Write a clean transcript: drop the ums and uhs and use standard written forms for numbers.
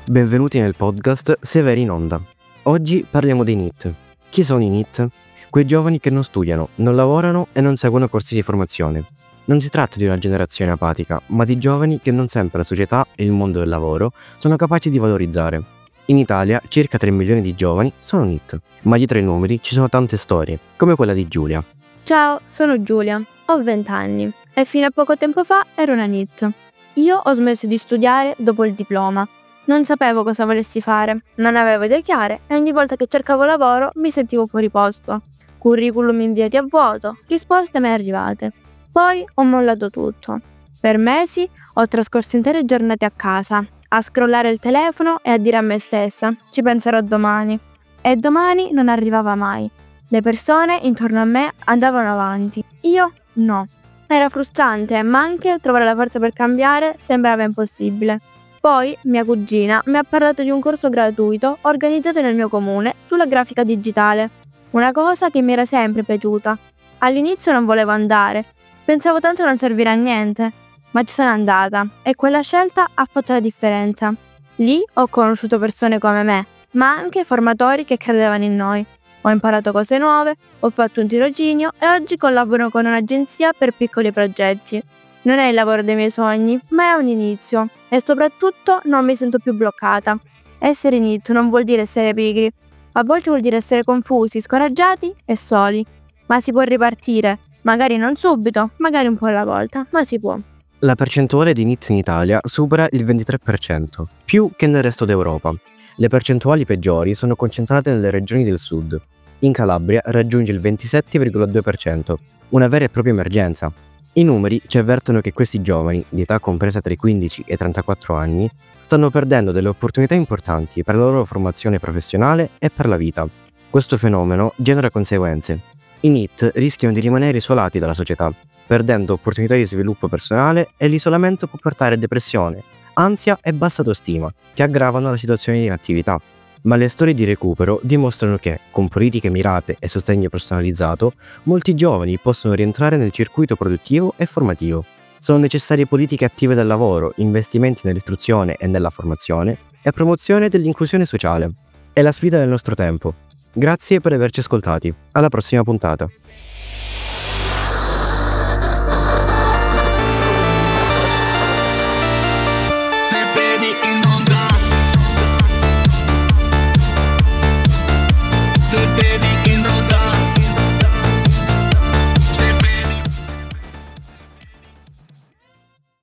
Benvenuti nel podcast Severi in Onda. Oggi parliamo dei NEET. Chi sono i NEET? Quei giovani che non studiano, non lavorano e non seguono corsi di formazione. Non si tratta di una generazione apatica, ma di giovani che non sempre la società e il mondo del lavoro sono capaci di valorizzare. In Italia circa 3 milioni di giovani sono NEET, ma dietro i numeri ci sono tante storie, come quella di Giulia. Ciao, sono Giulia, ho 20 anni e fino a poco tempo fa ero una NEET. Io ho smesso di studiare dopo il diploma. Non sapevo cosa volessi fare, non avevo idee chiare e ogni volta che cercavo lavoro mi sentivo fuori posto. Curriculum inviati a vuoto, risposte mai arrivate. Poi ho mollato tutto. Per mesi ho trascorso intere giornate a casa, a scrollare il telefono e a dire a me stessa, ci penserò domani. E domani non arrivava mai. Le persone intorno a me andavano avanti, io no. Era frustrante, ma anche trovare la forza per cambiare sembrava impossibile. Poi mia cugina mi ha parlato di un corso gratuito organizzato nel mio comune sulla grafica digitale. Una cosa che mi era sempre piaciuta. All'inizio non volevo andare, pensavo tanto non servire a niente, ma ci sono andata e quella scelta ha fatto la differenza. Lì ho conosciuto persone come me, ma anche formatori che credevano in noi. Ho imparato cose nuove, ho fatto un tirocinio e oggi collaboro con un'agenzia per piccoli progetti. Non è il lavoro dei miei sogni, ma è un inizio e soprattutto non mi sento più bloccata. Essere NEET non vuol dire essere pigri, a volte vuol dire essere confusi, scoraggiati e soli. Ma si può ripartire, magari non subito, magari un po' alla volta, ma si può. La percentuale di NEET in Italia supera il 23%, più che nel resto d'Europa. Le percentuali peggiori sono concentrate nelle regioni del sud. In Calabria raggiunge il 27,2%, una vera e propria emergenza. I numeri ci avvertono che questi giovani, di età compresa tra i 15 e i 34 anni, stanno perdendo delle opportunità importanti per la loro formazione professionale e per la vita. Questo fenomeno genera conseguenze. I NEET rischiano di rimanere isolati dalla società, perdendo opportunità di sviluppo personale e l'isolamento può portare a depressione, ansia e bassa autostima, che aggravano la situazione di inattività. Ma le storie di recupero dimostrano che, con politiche mirate e sostegno personalizzato, molti giovani possono rientrare nel circuito produttivo e formativo. Sono necessarie politiche attive del lavoro, investimenti nell'istruzione e nella formazione e promozione dell'inclusione sociale. È la sfida del nostro tempo. Grazie per averci ascoltati. Alla prossima puntata.